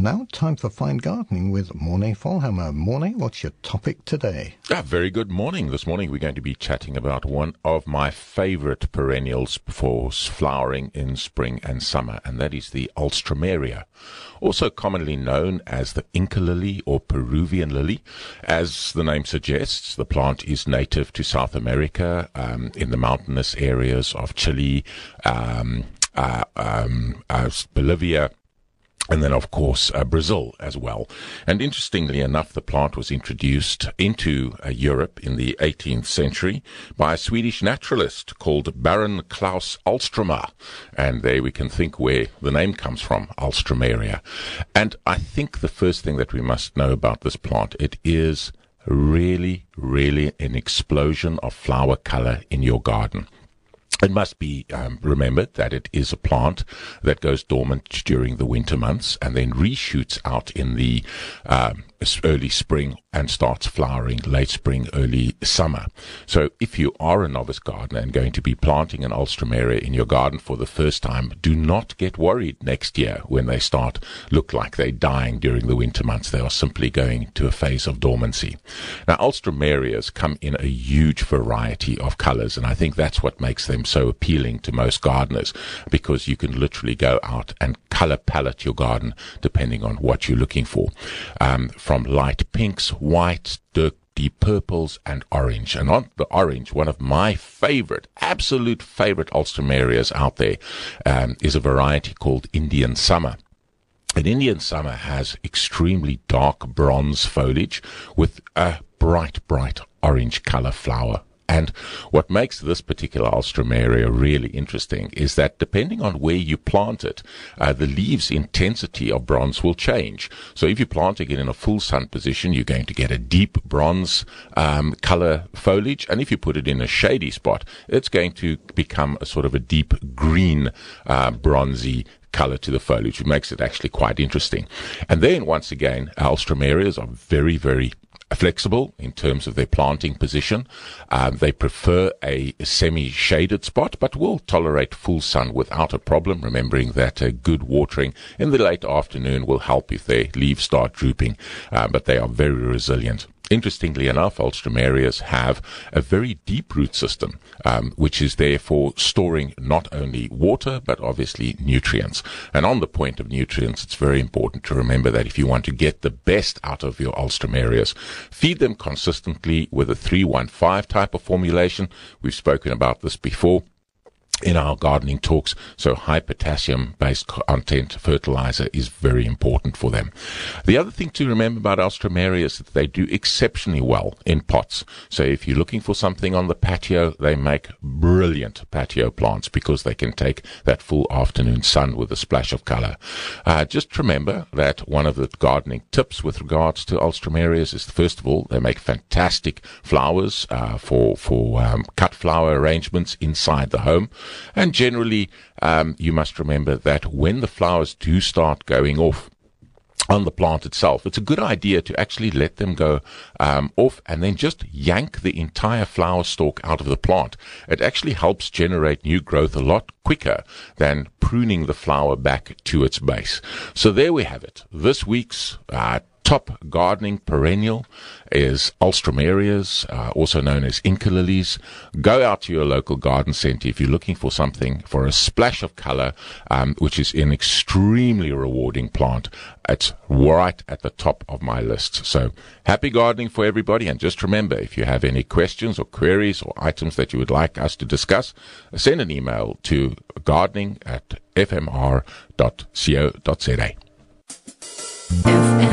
now time for Fine Gardening with Morné Volhammer. Morné, what's your topic today? Very good morning. This morning we're going to be chatting about one of my favorite perennials for flowering in spring and summer, and that is the Alstroemeria, also commonly known as the Inca lily or Peruvian lily. As the name suggests, the plant is native to South America, in the mountainous areas of Chile, Bolivia, and then, of course, Brazil as well. And interestingly enough, the plant was introduced into Europe in the 18th century by a Swedish naturalist called Baron Klaus Alstroemer. And there we can think where the name comes from, Alstroemeria. And I think the first thing that we must know about this plant, it is really, really an explosion of flower color in your garden. It must be remembered that it is a plant that goes dormant during the winter months and then reshoots out in the early spring and starts flowering late spring, early summer. So if you are a novice gardener and going to be planting an Alstroemeria in your garden for the first time, do not get worried next year when they look like they're dying during the winter months. They are simply going to a phase of dormancy. Now, Alstroemerias come in a huge variety of colors, and I think that's what makes them so appealing to most gardeners, because you can literally go out and color palette your garden depending on what you're looking for. From light pinks, whites, deep purples, and orange. And on the orange, one of my absolute favorite Alstroemerias out there is a variety called Indian Summer. And Indian Summer has extremely dark bronze foliage with a bright orange color flower. And what makes this particular Alstroemeria really interesting is that depending on where you plant it, the leaves' intensity of bronze will change. So if you're planting it in a full sun position, you're going to get a deep bronze color foliage. And if you put it in a shady spot, it's going to become a sort of a deep green, bronzy color to the foliage, which makes it actually quite interesting. And then once again, Alstroemerias are very, very flexible in terms of their planting position. They prefer a semi-shaded spot, but will tolerate full sun without a problem, remembering that good watering in the late afternoon will help if their leaves start drooping, but they are very resilient. Interestingly enough, Alstroemerias have a very deep root system, which is there for storing not only water, but obviously nutrients. And on the point of nutrients, it's very important to remember that if you want to get the best out of your Alstroemerias, feed them consistently with a 3-1-5 type of formulation. We've spoken about this before in our gardening talks, so high potassium-based content fertilizer is very important for them. The other thing to remember about Alstroemeria is that they do exceptionally well in pots. So if you're looking for something on the patio, they make brilliant patio plants because they can take that full afternoon sun with a splash of color. Just remember that one of the gardening tips with regards to Alstroemerias is, first of all, they make fantastic flowers for cut flower arrangements inside the home. And generally, you must remember that when the flowers do start going off on the plant itself, it's a good idea to actually let them go off and then just yank the entire flower stalk out of the plant. It actually helps generate new growth a lot quicker than pruning the flower back to its base. So there we have it. This week's top gardening perennial is Alstroemerias, also known as Inca lilies. Go out to your local garden center if you're looking for something for a splash of color, which is an extremely rewarding plant. It's right at the top of my list. So happy gardening for everybody. And just remember, if you have any questions or queries or items that you would like us to discuss, send an email to gardening@fmr.co.za.